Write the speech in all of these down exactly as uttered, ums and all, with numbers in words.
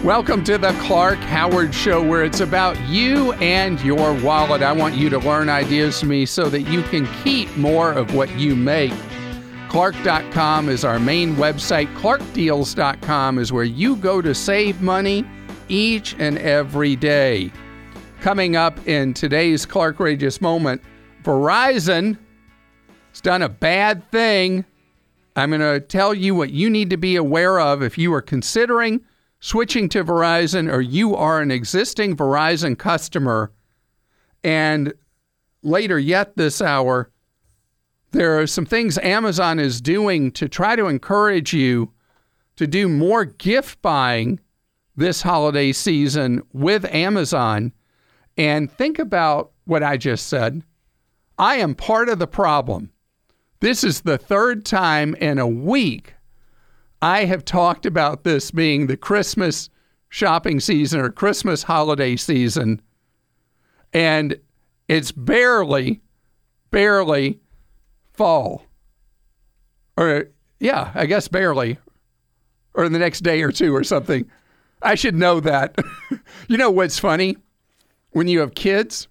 Welcome to the Clark Howard Show, where it's about you and your wallet. I want you to learn ideas from me so that you can keep more of what you make. Clark dot com is our main website. Clark Deals dot com is where you go to save money each and every day. Coming up in today's Clark Rageous Moment, Verizon has done a bad thing. I'm going to tell you what you need to be aware of if you are considering switching to Verizon or you are an existing Verizon customer. And later yet this hour, there are some things Amazon is doing to try to encourage you to do more gift buying this holiday season with Amazon. And think about what I just said. I am part of the problem. This is the third time in a week I have talked about this being the Christmas shopping season or Christmas holiday season, and it's barely, barely fall. Or, yeah, I guess barely. Or the next day or two or something. I should know that. You know what's funny? When you have kids,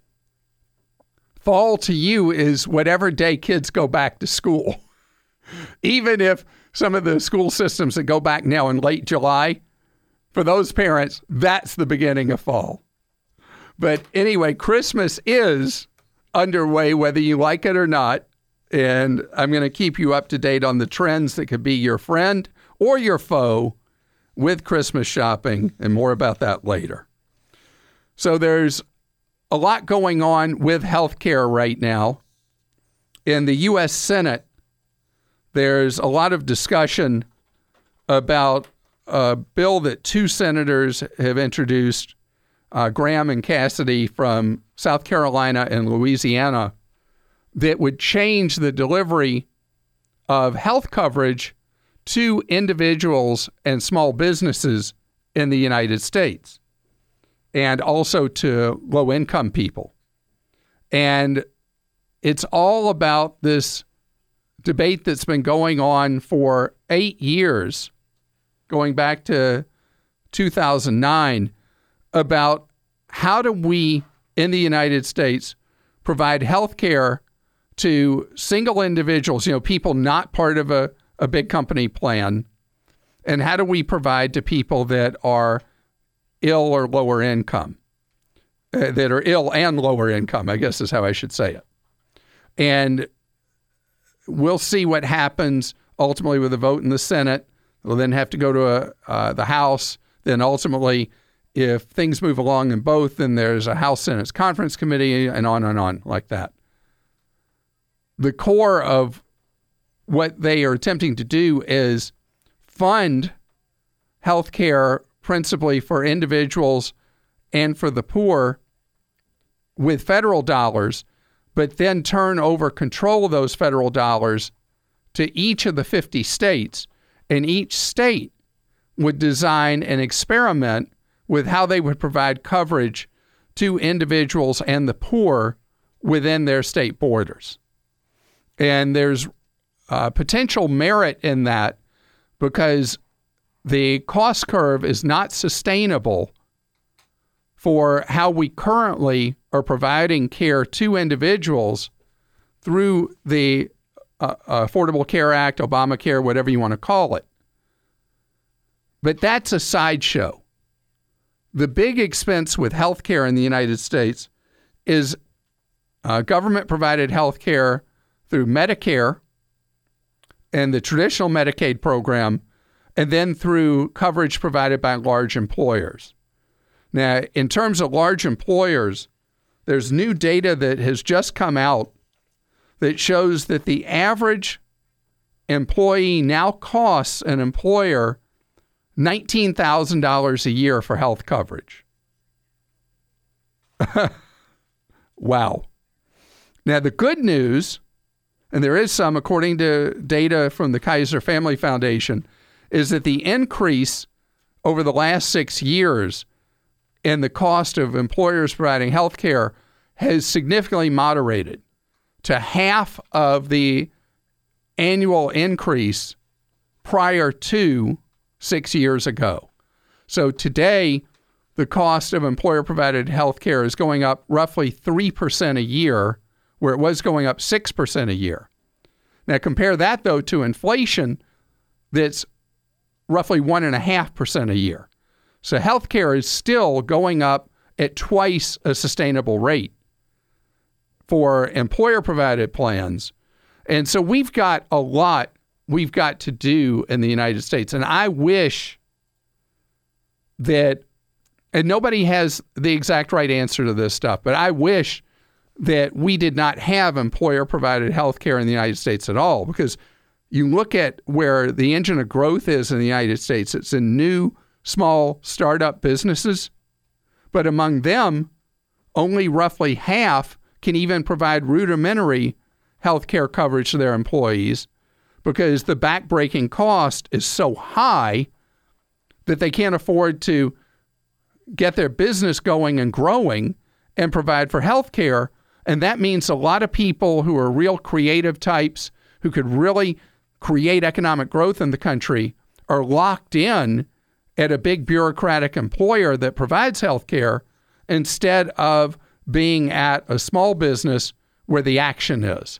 fall to you is whatever day kids go back to school. Even if some of the school systems that go back now in late July, for those parents, that's the beginning of fall. But anyway, Christmas is underway, whether you like it or not. And I'm going to keep you up to date on the trends that could be your friend or your foe with Christmas shopping, and more about that later. So there's a lot going on with healthcare right now. In the U S Senate, there's a lot of discussion about a bill that two senators have introduced, uh, Graham and Cassidy from South Carolina and Louisiana, that would change the delivery of health coverage to individuals and small businesses in the United States, and also to low-income people. And it's all about this debate that's been going on for eight years, going back to two thousand nine, about how do we in the United States provide health care to single individuals, you know, people not part of a, a big company plan, and how do we provide to people that are ill or lower income, uh, that are ill and lower income, I guess is how I should say it. And we'll see what happens ultimately with the vote in the Senate. We'll then have to go to a, uh, the House. Then ultimately, if things move along in both, then there's a House Senate's Conference Committee and on and on like that. The core of what they are attempting to do is fund health care principally for individuals and for the poor with federal dollars, but then turn over control of those federal dollars to each of the fifty states, and each state would design an experiment with how they would provide coverage to individuals and the poor within their state borders. And there's uh, potential merit in that because the cost curve is not sustainable for how we currently are providing care to individuals through the uh, Affordable Care Act, Obamacare, whatever you want to call it. But that's a sideshow. The big expense with health care in the United States is uh, government-provided health care through Medicare and the traditional Medicaid program, and then through coverage provided by large employers. Now, in terms of large employers, there's new data that has just come out that shows that the average employee now costs an employer nineteen thousand dollars a year for health coverage. Wow. Now, the good news, and there is some according to data from the Kaiser Family Foundation, is that the increase over the last six years in the cost of employers providing health care has significantly moderated to half of the annual increase prior to six years ago. So today, the cost of employer-provided health care is going up roughly three percent a year, where it was going up six percent a year. Now, compare that, though, to inflation that's roughly one point five percent a year. So healthcare is still going up at twice a sustainable rate for employer-provided plans. And so we've got a lot we've got to do in the United States. And I wish that, and nobody has the exact right answer to this stuff, but I wish that we did not have employer-provided health care in the United States at all, because you look at where the engine of growth is in the United States, it's in new, small, startup businesses. But among them, only roughly half can even provide rudimentary health care coverage to their employees, because the backbreaking cost is so high that they can't afford to get their business going and growing and provide for health care. And that means a lot of people who are real creative types who could really create economic growth in the country are locked in at a big bureaucratic employer that provides health care instead of being at a small business where the action is.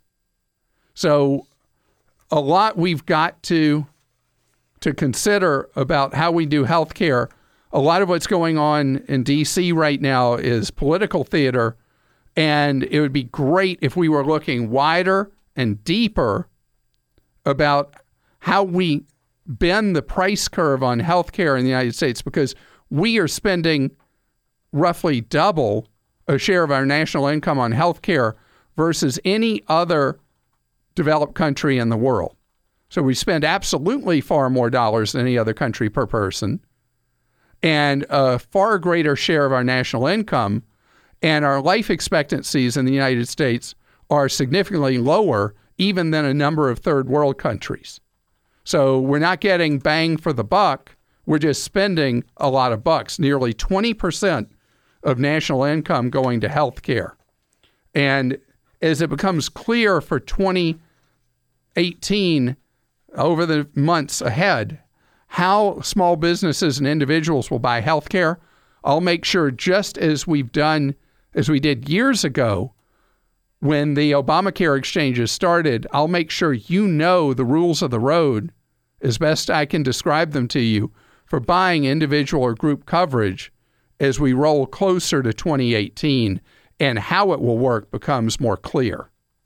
So a lot we've got to to consider about how we do health care. A lot of what's going on in D C right now is political theater, and it would be great if we were looking wider and deeper about how we bend the price curve on healthcare in the United States, because we are spending roughly double a share of our national income on healthcare versus any other developed country in the world. So we spend absolutely far more dollars than any other country per person, and a far greater share of our national income, and our life expectancies in the United States are significantly lower even than a number of third world countries. So we're not getting bang for the buck. We're just spending a lot of bucks, nearly twenty percent of national income going to health care. And as it becomes clear for twenty eighteen, over the months ahead, how small businesses and individuals will buy health care, I'll make sure, just as we've done, as we did years ago, when the Obamacare exchanges started, I'll make sure you know the rules of the road as best I can describe them to you for buying individual or group coverage as we roll closer to twenty eighteen, and how it will work becomes more clear.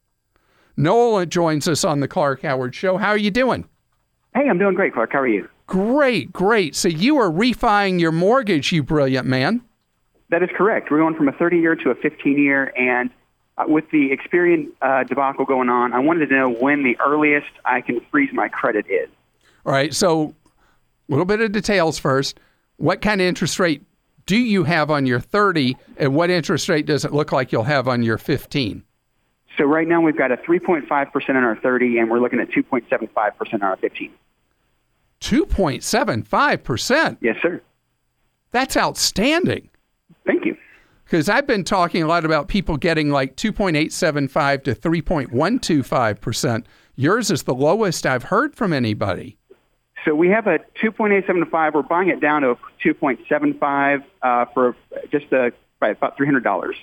Noel joins us on the Clark Howard Show. How are you doing? Hey, I'm doing great, Clark. How are you? Great, great. So you are refining your mortgage, you brilliant man. That is correct. We're going from a thirty-year to a fifteen-year, and Uh, with the Experian uh, debacle going on, I wanted to know when the earliest I can freeze my credit is. All right, so a little bit of details first. What kind of interest rate do you have on your thirty, and what interest rate does it look like you'll have on your fifteen? So right now we've got a three point five percent on our thirty, and we're looking at two point seven five percent on our fifteen. two point seven five percent? Yes, sir. That's outstanding. Thank you. Because I've been talking a lot about people getting like two point eight seven five to three point one two five percent. Yours is the lowest I've heard from anybody. So we have a two point eight seven five. We're buying it down to a two point seven five uh, for just uh, by about three hundred dollars.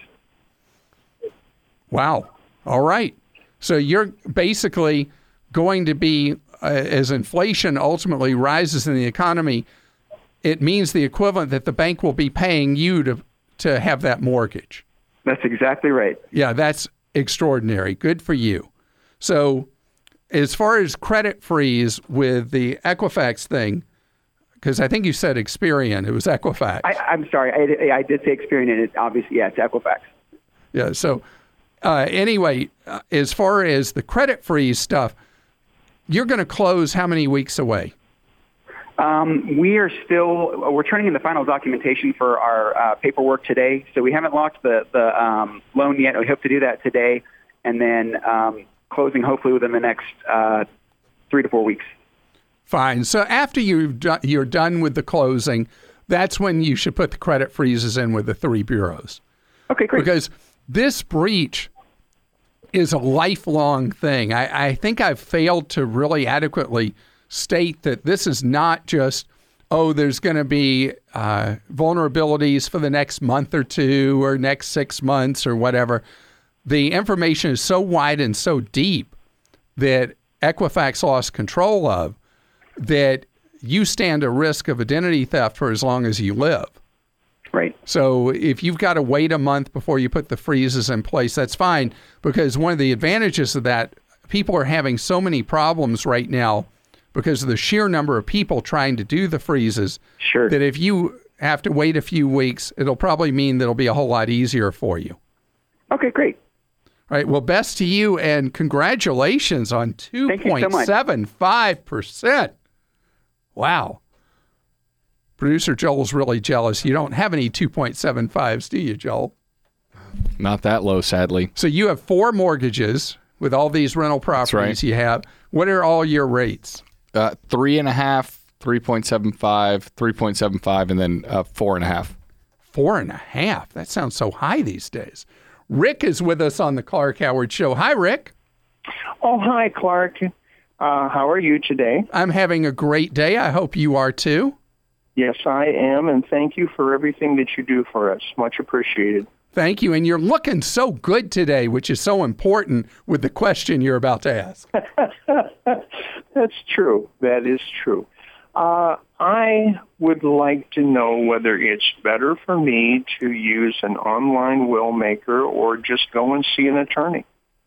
Wow. All right. So you're basically going to be, uh, as inflation ultimately rises in the economy, it means the equivalent that the bank will be paying you to to have that mortgage. That's exactly right. Yeah, that's extraordinary. Good for you. So as far as credit freeze with the Equifax thing, because I think you said Experian, it was Equifax. I, I'm sorry, I, I did say Experian, and it, obviously, yeah, it's Equifax. Yeah, so uh, anyway, uh, as far as the credit freeze stuff, you're going to close how many weeks away? Um, we are still, we're turning in the final documentation for our uh, paperwork today. So we haven't locked the, the um, loan yet. We hope to do that today, and then um, closing hopefully within the next uh, three to four weeks. Fine. So after you've do- you're done with the closing, that's when you should put the credit freezes in with the three bureaus. Okay, great. Because this breach is a lifelong thing. I, I think I've failed to really adequately state that this is not just oh, there's going to be uh, vulnerabilities for the next month or two or next six months or whatever. The information is so wide and so deep that Equifax lost control of that you stand a risk of identity theft for as long as you live. Right. So if you've got to wait a month before you put the freezes in place, that's fine, because one of the advantages of that, people are having so many problems right now because of the sheer number of people trying to do the freezes, Sure. that if you have to wait a few weeks, it'll probably mean that it'll be a whole lot easier for you. Okay, great. All right. Well, best to you, and congratulations on two point seven five percent. Wow. Producer Joel's really jealous. You don't have any two point seven fives, do you, Joel? Not that low, sadly. So you have four mortgages with all these rental properties right. you have. What are all your rates? Uh, three and a half, three point seven five, three point seven five, and then uh, four and a half. Four and a half. That sounds so high these days. Rick is with us on the Clark Howard Show. Hi, Rick. Oh, hi, Clark. Uh, how are you today? I'm having a great day. I hope you are too. Yes, I am, and thank you for everything that you do for us. Much appreciated. Thank you. And you're looking so good today, which is so important with the question you're about to ask. That's true. That is true. Uh, I would like to know whether it's better for me to use an online will maker or just go and see an attorney.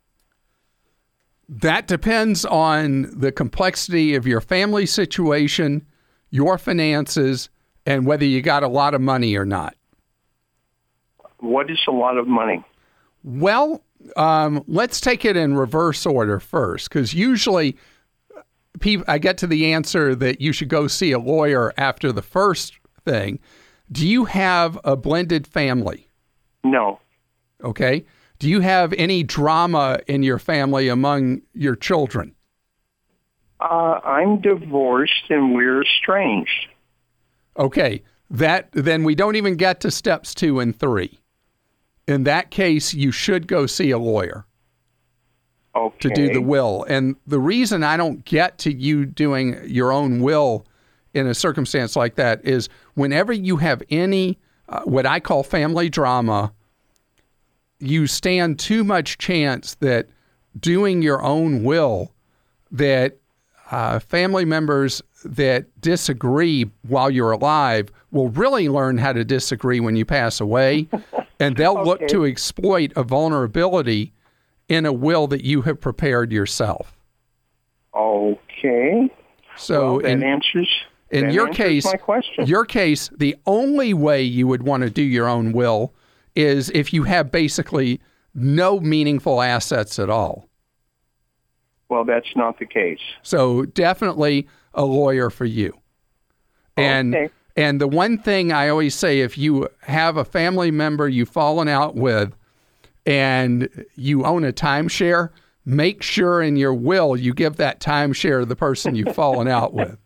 That depends on the complexity of your family situation, your finances, and whether you got a lot of money or not. What is a lot of money? Well, um, let's take it in reverse order first, because usually people, I get to the answer that you should go see a lawyer after the first thing. Do you have a blended family? No. Okay. Do you have any drama in your family among your children? Uh, I'm divorced and we're estranged. Okay. That then we don't even get to steps two and three. In that case, you should go see a lawyer. Okay. To do the will. And the reason I don't get to you doing your own will in a circumstance like that is whenever you have any, uh, what I call family drama, you stand too much chance that doing your own will, that uh, family members that disagree while you're alive will really learn how to disagree when you pass away. And they'll Okay. look to exploit a vulnerability in a will that you have prepared yourself. Okay. So well, that in, answers, in that your answers case, my question. your case, the only way you would want to do your own will is if you have basically no meaningful assets at all. Well, that's not the case. So definitely a lawyer for you. And Okay. and the one thing I always say, if you have a family member you've fallen out with and you own a timeshare, make sure in your will you give that timeshare to the person you've fallen out with.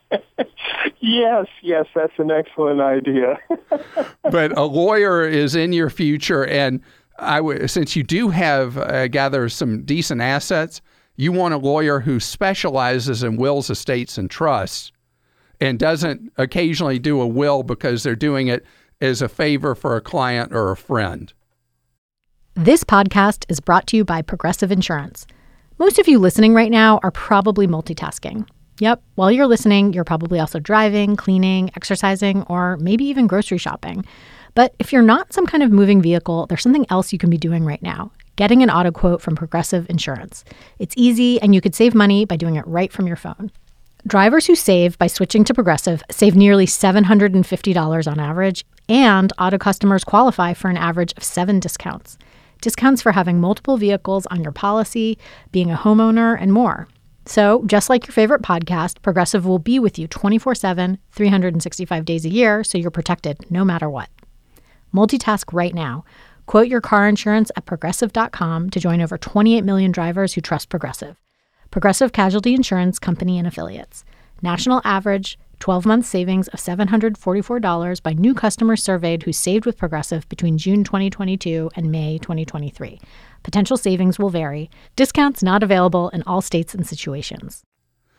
Yes, yes, that's an excellent idea. But a lawyer is in your future, and I w- since you do have, I uh, gather, some decent assets, you want a lawyer who specializes in wills, estates, and trusts, and doesn't occasionally do a will because they're doing it as a favor for a client or a friend. This podcast is brought to you by Progressive Insurance. Most of you listening right now are probably multitasking. Yep, while you're listening, you're probably also driving, cleaning, exercising, or maybe even grocery shopping. But if you're not some kind of moving vehicle, there's something else you can be doing right now. Getting an auto quote from Progressive Insurance. It's easy, and you could save money by doing it right from your phone. Drivers who save by switching to Progressive save nearly seven hundred fifty dollars on average, and auto customers qualify for an average of seven discounts. Discounts for having multiple vehicles on your policy, being a homeowner, and more. So, just like your favorite podcast, Progressive will be with you twenty-four seven, three hundred sixty-five days a year, so you're protected no matter what. Multitask right now. Quote your car insurance at Progressive dot com to join over twenty-eight million drivers who trust Progressive. Progressive Casualty Insurance Company and Affiliates. National average twelve-month savings of seven hundred forty-four dollars by new customers surveyed who saved with Progressive between June twenty twenty-two and May twenty twenty-three. Potential savings will vary. Discounts not available in all states and situations.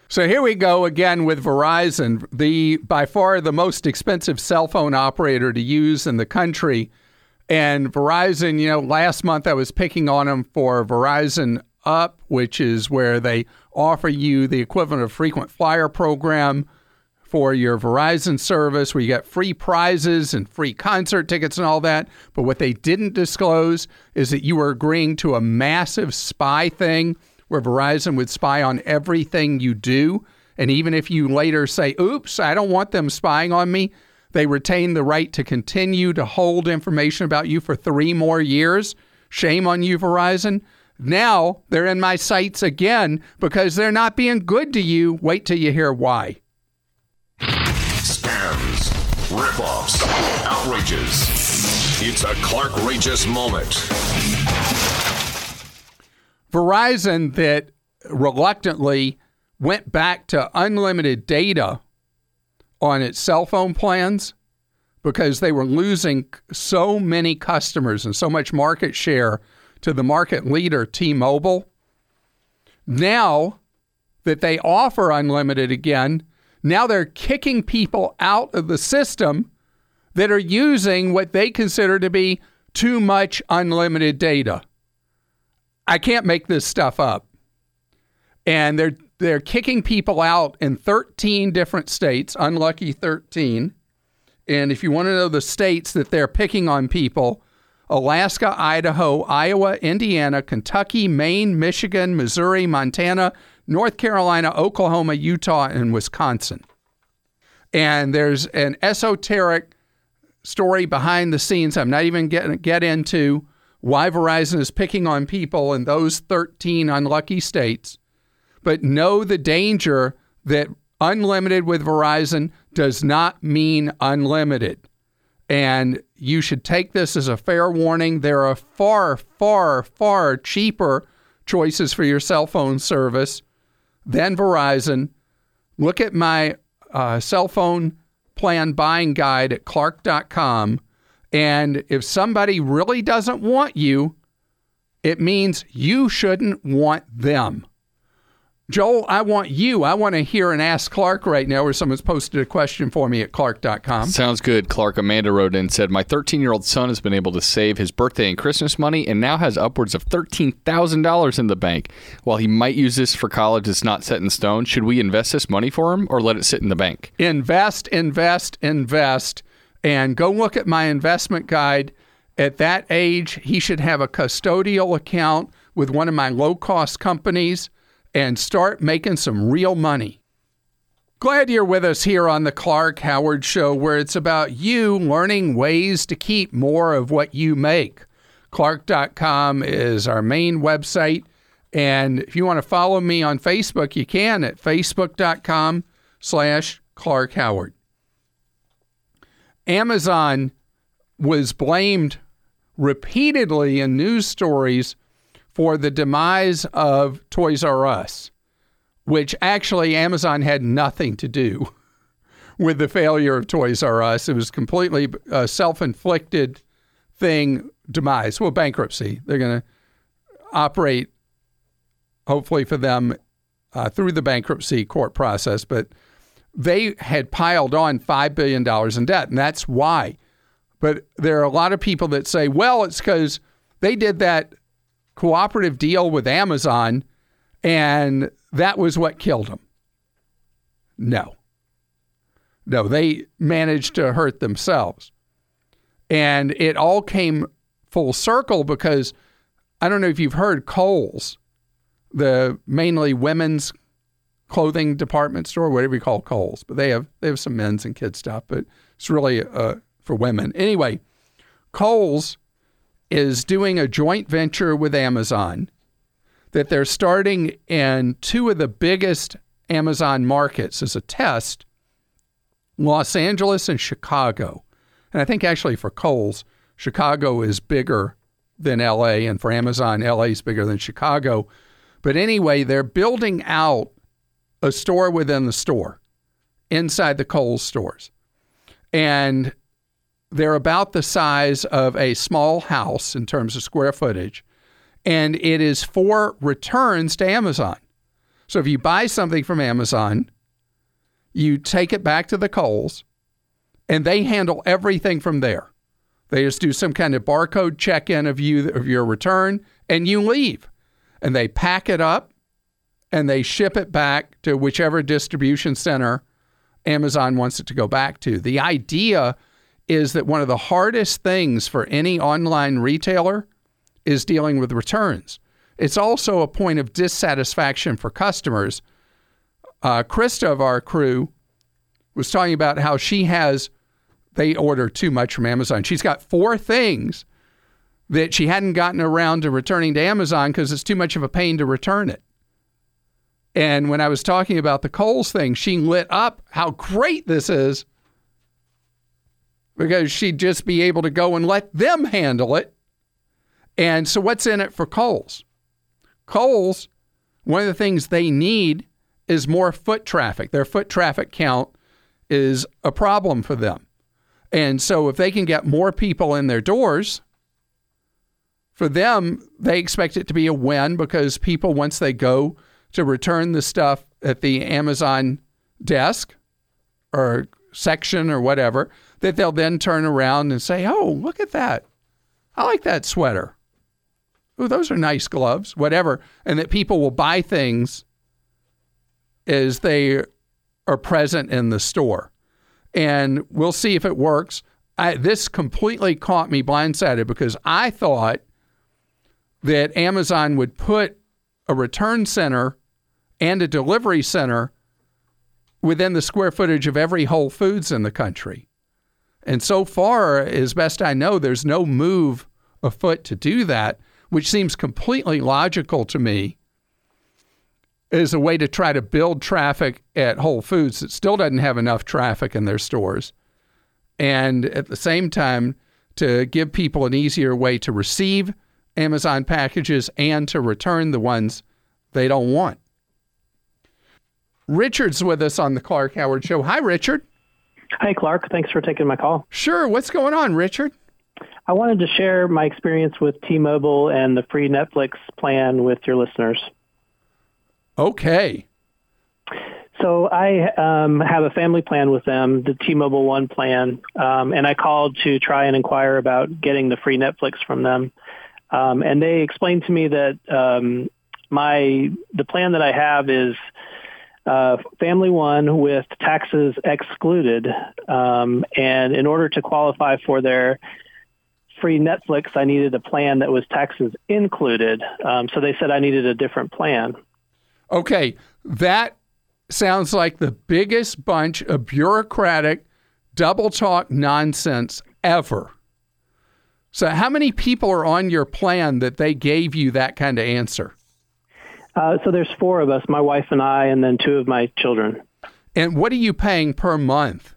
So here we go again with Verizon, the by far the most expensive cell phone operator to use in the country. And Verizon, you know, last month I was picking on them for Verizon Up, which is where they offer you the equivalent of frequent flyer program for your Verizon service, where you get free prizes and free concert tickets and all that. But what they didn't disclose is that you were agreeing to a massive spy thing where Verizon would spy on everything you do. And even if you later say, oops, I don't want them spying on me, they retain the right to continue to hold information about you for three more years. Shame on you, Verizon. Now they're in my sights again because they're not being good to you. Wait till you hear why. Scams, ripoffs, outrages. It's a Clark-rageous moment. Verizon that reluctantly went back to unlimited data on its cell phone plans because they were losing so many customers and so much market share to the market leader, T-Mobile. Now that they offer unlimited again, now they're kicking people out of the system that are using what they consider to be too much unlimited data. I can't make this stuff up. And they're they're kicking people out in thirteen different states, unlucky thirteen. And if you want to know the states that they're picking on people, Alaska, Idaho, Iowa, Indiana, Kentucky, Maine, Michigan, Missouri, Montana, North Carolina, Oklahoma, Utah, and Wisconsin. And there's an esoteric story behind the scenes I'm not even going to get into why Verizon is picking on people in those thirteen unlucky states. But know the danger that unlimited with Verizon does not mean unlimited. And you should take this as a fair warning. There are far, far, far cheaper choices for your cell phone service than Verizon. Look at my uh, cell phone plan buying guide at clark dot com. And if somebody really doesn't want you, it means you shouldn't want them. Joel, I want you. I want to hear an Ask Clark right now where someone's posted a question for me at clark dot com. Sounds good, Clark. Amanda wrote in and said, my thirteen-year-old son has been able to save his birthday and Christmas money and now has upwards of thirteen thousand dollars in the bank. While he might use this for college, it's not set in stone. Should we invest this money for him or let it sit in the bank? Invest, invest, invest. And go look at my investment guide. At that age, he should have a custodial account with one of my low-cost companies and start making some real money. Glad you're with us here on the Clark Howard Show, where it's about you learning ways to keep more of what you make. clark dot com is our main website. And if you want to follow me on Facebook, you can at facebook dot com slash Clark Howard. Amazon was blamed repeatedly in news stories for the demise of Toys R Us, which actually Amazon had nothing to do with the failure of Toys R Us. It was completely a self-inflicted thing, demise, well, bankruptcy. They're going to operate, hopefully for them, uh, through the bankruptcy court process, but they had piled on five billion dollars in debt, and that's why. But there are a lot of people that say, well, it's because they did that cooperative deal with Amazon, and that was what killed them. No. No, they managed to hurt themselves. And it all came full circle because, I don't know if you've heard, Kohl's, the mainly women's clothing department store, whatever you call Kohl's, but they have they have some men's and kids stuff, but it's really uh, for women. Anyway, Kohl's is doing a joint venture with Amazon that they're starting in two of the biggest Amazon markets as a test, Los Angeles and Chicago. And I think actually for Kohl's, Chicago is bigger than L A, and for Amazon, L A is bigger than Chicago. But anyway, they're building out a store within the store, inside the Kohl's stores. And they're about the size of a small house in terms of square footage. And it is for returns to Amazon. So if you buy something from Amazon, you take it back to the Kohl's, and they handle everything from there. They just do some kind of barcode check-in of you of your return, and you leave. And they pack it up, and they ship it back to whichever distribution center Amazon wants it to go back to. The idea is that one of the hardest things for any online retailer is dealing with returns. It's also a point of dissatisfaction for customers. Uh, Krista of our crew was talking about how she has, they order too much from Amazon. She's got four things that she hadn't gotten around to returning to Amazon because it's too much of a pain to return it. And when I was talking about the Kohl's thing, she lit up how great this is because she'd just be able to go and let them handle it. And so what's in it for Kohl's? Kohl's, one of the things they need is more foot traffic. Their foot traffic count is a problem for them. And so if they can get more people in their doors, for them, they expect it to be a win because people, once they go to return the stuff at the Amazon desk or section or whatever, that they'll then turn around and say, oh, look at that. I like that sweater. Oh, those are nice gloves, whatever. And that people will buy things as they are present in the store. And we'll see if it works. I, this completely caught me blindsided because I thought that Amazon would put a return center and a delivery center within the square footage of every Whole Foods in the country. And so far, as best I know, there's no move afoot to do that, which seems completely logical to me as a way to try to build traffic at Whole Foods that still doesn't have enough traffic in their stores. And at the same time, to give people an easier way to receive Amazon packages and to return the ones they don't want. Richard's with us on the Clark Howard Show. Hi, Richard. Hi, Clark. Thanks for taking my call. Sure. What's going on, Richard? I wanted to share my experience with T-Mobile and the free Netflix plan with your listeners. Okay. So I um, have a family plan with them, the T-Mobile One plan, um, and I called to try and inquire about getting the free Netflix from them. Um, and they explained to me that um, my the plan that I have is uh, Family One with taxes excluded. Um, and in order to qualify for their free Netflix, I needed a plan that was taxes included. Um, so they said I needed a different plan. Okay, that sounds like the biggest bunch of bureaucratic double talk nonsense ever. So how many people are on your plan that they gave you that kind of answer? Uh, so there's four of us, my wife and I, and then two of my children. And what are you paying per month?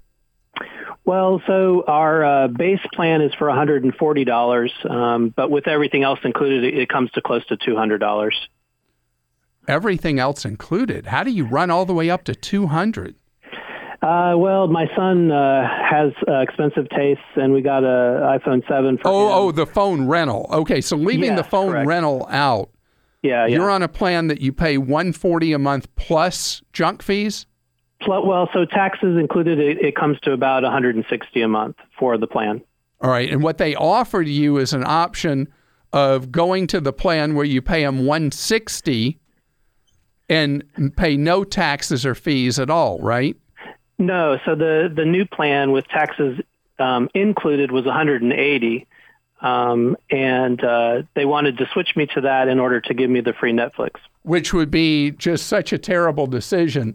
Well, so our uh, base plan is for one hundred forty dollars, um, but with everything else included, it, it comes to close to two hundred dollars. Everything else included? How do you run all the way up to two hundred dollars? Uh, well, my son uh, has uh, expensive tastes, and we got a iPhone seven for oh, him. Oh, the phone rental. Okay, so leaving yes, the phone correct. rental out, yeah, yeah. You're on a plan that you pay one hundred forty dollars a month plus junk fees? Well, so taxes included, it, it comes to about one hundred sixty dollars a month for the plan. All right, and what they offered you is an option of going to the plan where you pay them one hundred sixty dollars and pay no taxes or fees at all, right? No. So the, the new plan with taxes um, included was one hundred eighty dollars, um, and uh, they wanted to switch me to that in order to give me the free Netflix. Which would be just such a terrible decision.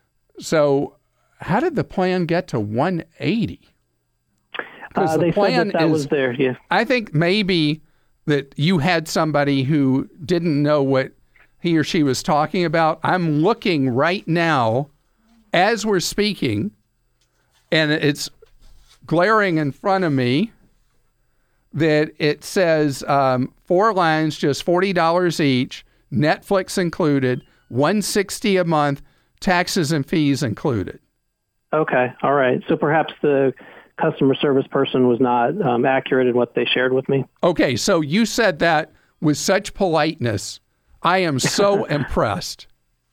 So how did the plan get to one hundred eighty dollars? Uh, the they plan said that, that is, was there, yeah. I think maybe that you had somebody who didn't know what he or she was talking about. I'm looking right now as we're speaking, and it's glaring in front of me that it says um, four lines, just forty dollars each, Netflix included, one hundred sixty dollars a month, taxes and fees included. Okay, all right. So perhaps the customer service person was not um, accurate in what they shared with me. Okay, so you said that with such politeness. I am so impressed.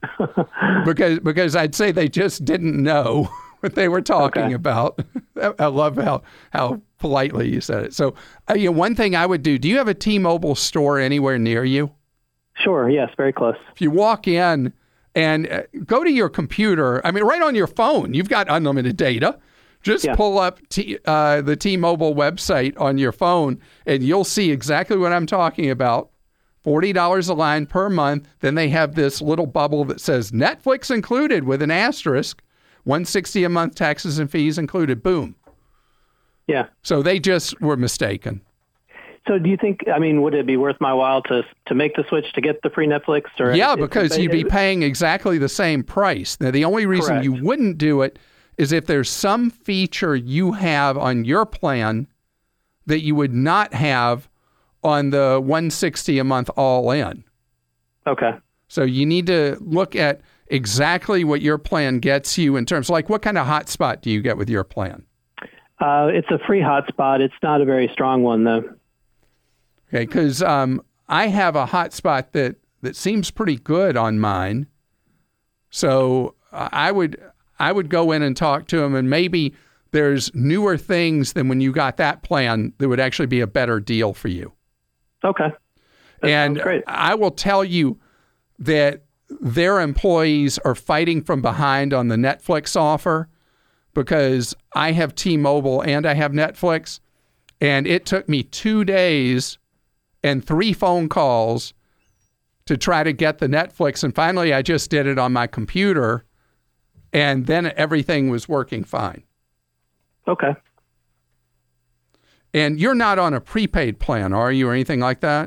because because I'd say they just didn't know what they were talking Okay. about. I love how how politely you said it. So, uh, you know, one thing I would do. Do you have a T-Mobile store anywhere near you? Sure. Yes. Very close. If you walk in and uh, go to your computer, I mean, right on your phone, you've got unlimited data. Just Yeah. pull up T, uh, the T-Mobile website on your phone, and you'll see exactly what I'm talking about. forty dollars a line per month. Then they have this little bubble that says Netflix included with an asterisk, one hundred sixty dollars a month, taxes and fees included. Boom. Yeah. So they just were mistaken. So do you think, I mean, would it be worth my while to to make the switch to get the free Netflix? Or Yeah, is- because you'd be paying exactly the same price. Now, the only reason Correct. you wouldn't do it is if there's some feature you have on your plan that you would not have on the one hundred sixty dollars a month all in. Okay. So you need to look at exactly what your plan gets you in terms, like what kind of hotspot do you get with your plan? Uh, it's a free hotspot. It's not a very strong one, though. Okay, because um, I have a hotspot that, that seems pretty good on mine. So uh, I would I would go in and talk to them, and maybe there's newer things than when you got that plan that would actually be a better deal for you. Okay. That and sounds great. I will tell you that their employees are fighting from behind on the Netflix offer because I have T-Mobile and I have Netflix, and it took me two days and three phone calls to try to get the Netflix, and finally I just did it on my computer, and then everything was working fine. Okay. And you're not on a prepaid plan, are you, or anything like that?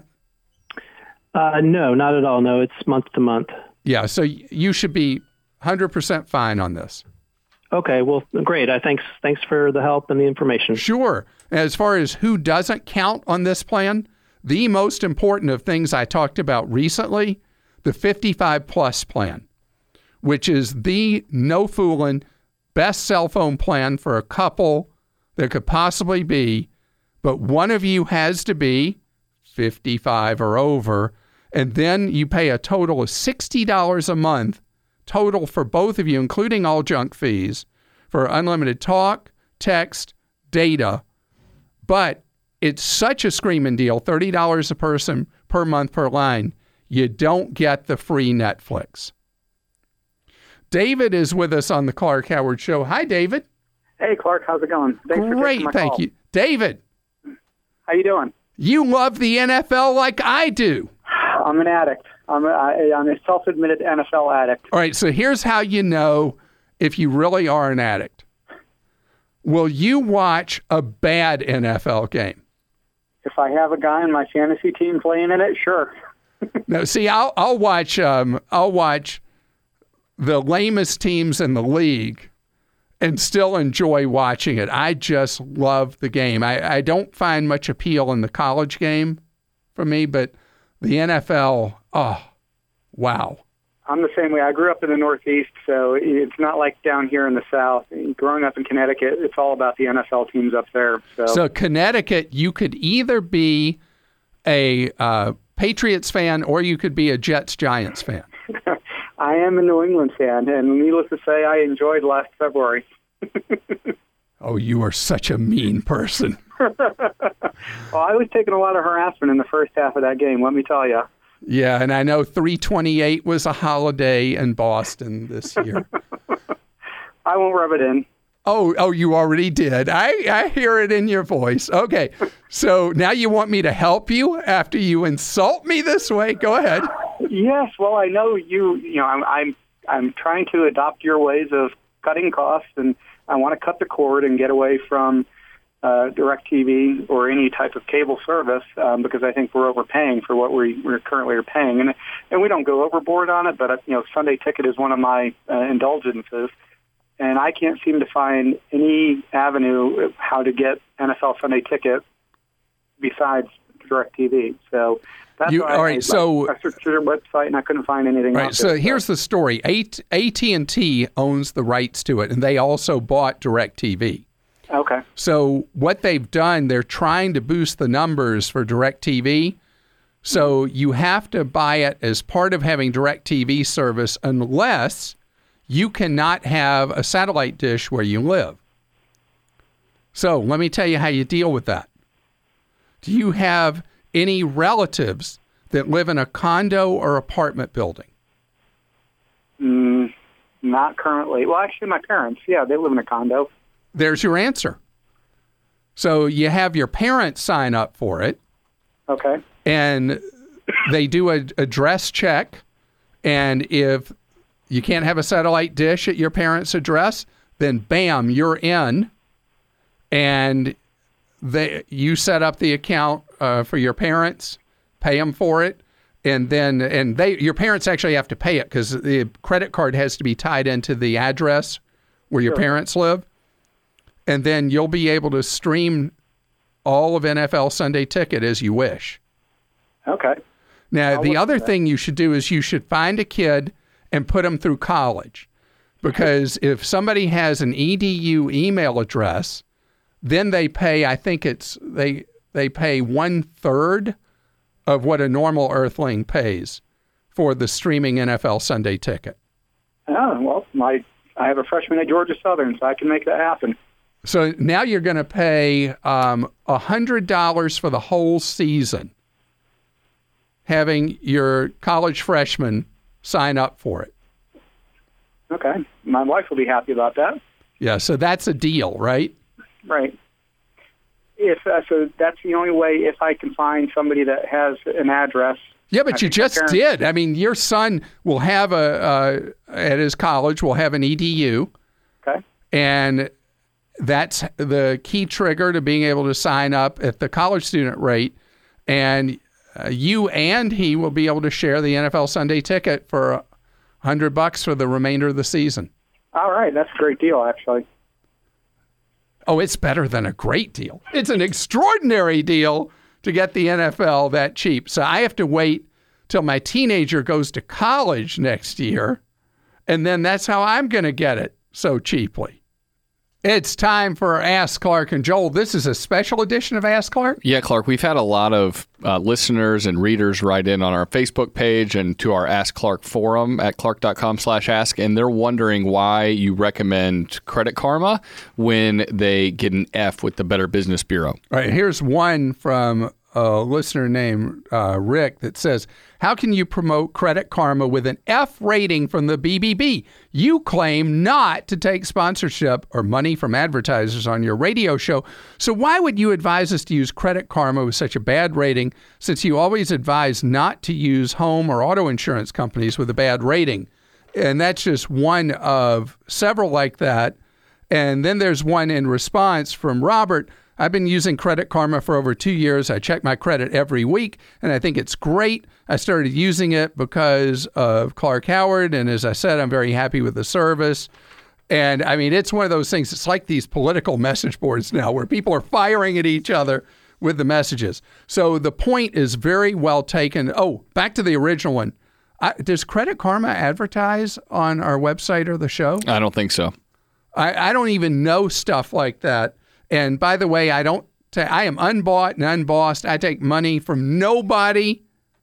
Uh, no, not at all. No, it's month to month. Yeah, so y- you should be one hundred percent fine on this. Okay. Well, great. I thanks thanks for the help and the information. Sure. As far as who doesn't count on this plan, the most important of things I talked about recently, the fifty-five plus plan, which is the no fooling best cell phone plan for a couple there could possibly be, but one of you has to be fifty-five or over, and then you pay a total of sixty dollars a month total for both of you, including all junk fees, for unlimited talk, text, data. But it's such a screaming deal, thirty dollars a person per month per line, you don't get the free Netflix. David is with us on the Clark Howard Show. Hi, David. Hey, Clark, how's it going? Thanks for Great, taking my thank call. you. David, How you doing? you love the N F L like I do. I'm an addict. I'm a, I, I'm a self-admitted N F L addict. All right, so here's how you know if you really are an addict. Will you watch a bad N F L game? If I have a guy in my fantasy team playing in it, sure. No, see, I'll I'll watch um I'll watch the lamest teams in the league and still enjoy watching it. I just love the game. I, I don't find much appeal in the college game for me, but the N F L, oh, wow. I'm the same way. I grew up in the Northeast, so it's not like down here in the South. Growing up in Connecticut, it's all about the N F L teams up there. So, So Connecticut, you could either be a uh, Patriots fan or you could be a Jets-Giants fan. I am a New England fan, and needless to say, I enjoyed last February. Oh, you are such a mean person. Well, I was taking a lot of harassment in the first half of that game, let me tell you. Yeah, and I know three twenty-eight was a holiday in Boston this year. I won't rub it in. Oh, oh, you already did. I, I hear it in your voice. Okay, so now you want me to help you after you insult me this way? Go ahead. Yes, well, I know you. You know, I'm I'm I'm trying to adopt your ways of cutting costs, and I want to cut the cord and get away from uh, DirecTV or any type of cable service um, because I think we're overpaying for what we we're currently are paying, and and we don't go overboard on it. But uh, you know, Sunday Ticket is one of my uh, indulgences, and I can't seem to find any avenue of how to get N F L Sunday Ticket besides DirecTV. So. That's You, why all I, right, I, so I searched your website and I couldn't find anything. All right, out so there, here's the story. A T and T owns the rights to it, and they also bought DirecTV. Okay. So what they've done, they're trying to boost the numbers for DirecTV. So you have to buy it as part of having DirecTV service unless you cannot have a satellite dish where you live. So let me tell you how you deal with that. Do you have any relatives that live in a condo or apartment building? Mm, not currently. Well, actually, my parents, yeah, they live in a condo. There's your answer. So you have your parents sign up for it. Okay. And they do a address check. And if you can't have a satellite dish at your parents' address, then bam, you're in. And they you set up the account uh, for your parents, pay them for it. And then, and they, your parents actually have to pay it because the credit card has to be tied into the address where your Sure. parents live. And then you'll be able to stream all of N F L Sunday Ticket as you wish. Okay. Now, I'll the look other at that. thing you should do is you should find a kid and put them through college. Because if somebody has an E D U email address, then they pay, I think it's, they they pay one third of what a normal Earthling pays for the streaming N F L Sunday Ticket. Oh, well, my I have a freshman at Georgia Southern, so I can make that happen. So now you're going to pay um, one hundred dollars for the whole season, having your college freshman sign up for it. Okay. My wife will be happy about that. Yeah, so that's a deal, right? Right. If uh, so, that's the only way. If I can find somebody that has an address. Yeah, but I you think my just parents- did. I mean, your son will have a, uh, at his college, will have an E D U. Okay. And that's the key trigger to being able to sign up at the college student rate. And uh, you and he will be able to share the N F L Sunday Ticket for a hundred bucks for the remainder of the season. All right, that's a great deal, actually. Oh, it's better than a great deal. It's an extraordinary deal to get the N F L that cheap. So I have to wait till my teenager goes to college next year, and then that's how I'm going to get it so cheaply. It's time for Ask Clark and Joel. This is a special edition of Ask Clark. Yeah, Clark, we've had a lot of uh, listeners and readers write in on our Facebook page and to our Ask Clark forum at clark.com slash ask, and they're wondering why you recommend Credit Karma when they get an F with the Better Business Bureau. All right, here's one from a listener named uh, Rick that says, how can you promote Credit Karma with an F rating from the B B B? You claim not to take sponsorship or money from advertisers on your radio show. So why would you advise us to use Credit Karma with such a bad rating, since you always advise not to use home or auto insurance companies with a bad rating? And that's just one of several like that. And then there's one in response from Robert. I've been using Credit Karma for over two years. I check my credit every week, and I think it's great. I started using it because of Clark Howard, and as I said, I'm very happy with the service. And, I mean, it's one of those things, it's like these political message boards now where people are firing at each other with the messages. So the point is very well taken. Oh, back to the original one. I, does Credit Karma advertise on our website or the show? I don't think so. I, I don't even know stuff like that. And by the way, I don't. Ta- I am unbought and unbossed. I take money from nobody,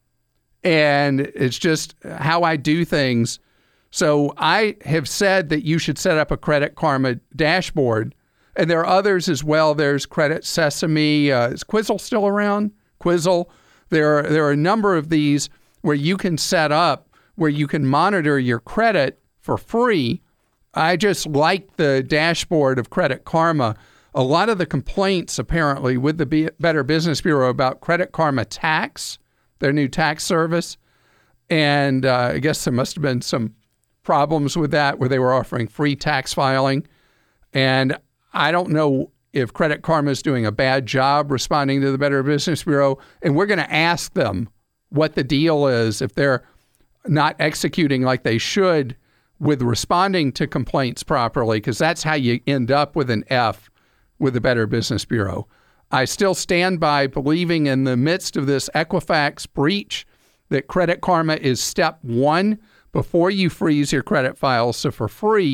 and it's just how I do things. So I have said that you should set up a Credit Karma dashboard, and there are others as well. There's Credit Sesame. Uh, is Quizzle still around? Quizzle. There are there are a number of these where you can set up where you can monitor your credit for free. I just like the dashboard of Credit Karma. A lot of the complaints, apparently, with the B- Better Business Bureau about Credit Karma Tax, their new tax service, and uh, I guess there must have been some problems with that where they were offering free tax filing. And I don't know if Credit Karma is doing a bad job responding to the Better Business Bureau, and we're going to ask them what the deal is if they're not executing like they should with responding to complaints properly, because that's how you end up with an F with the Better Business Bureau. I still stand by believing in the midst of this Equifax breach that Credit Karma is step one before you freeze your credit files. So for free,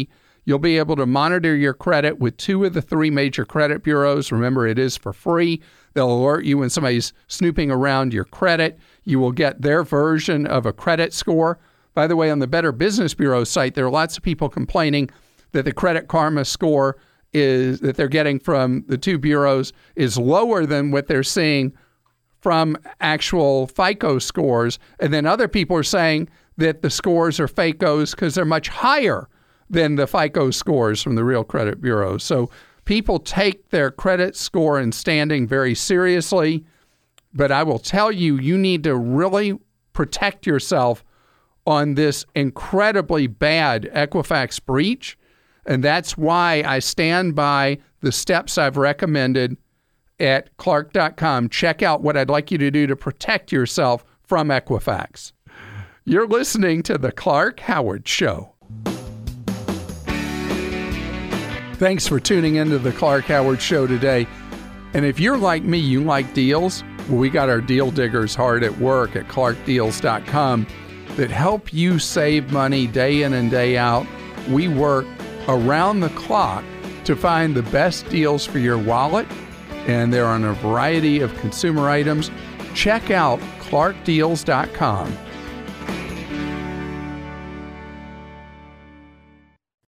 You'll be able to monitor your credit with two of the three major credit bureaus. Remember, it is for free. They'll alert you when somebody's snooping around your credit. You will get their version of a credit score. By the way, on the Better Business Bureau site, there are lots of people complaining that the Credit Karma score is that they're getting from the two bureaus is lower than what they're seeing from actual FICO scores. And then other people are saying that the scores are FICOs because they're much higher than the FICO scores from the real credit bureaus. So people take their credit score and standing very seriously. But I will tell you, you need to really protect yourself on this incredibly bad Equifax breach. And that's why I stand by the steps I've recommended at Clark dot com. Check out what I'd like you to do to protect yourself from Equifax. You're listening to The Clark Howard Show. Thanks for tuning into The Clark Howard Show today. And if you're like me, you like deals, well, we got our deal diggers hard at work at Clark Deals dot com that help you save money day in and day out. We work around the clock to find the best deals for your wallet, and they're on a variety of consumer items. Check out Clark Deals dot com.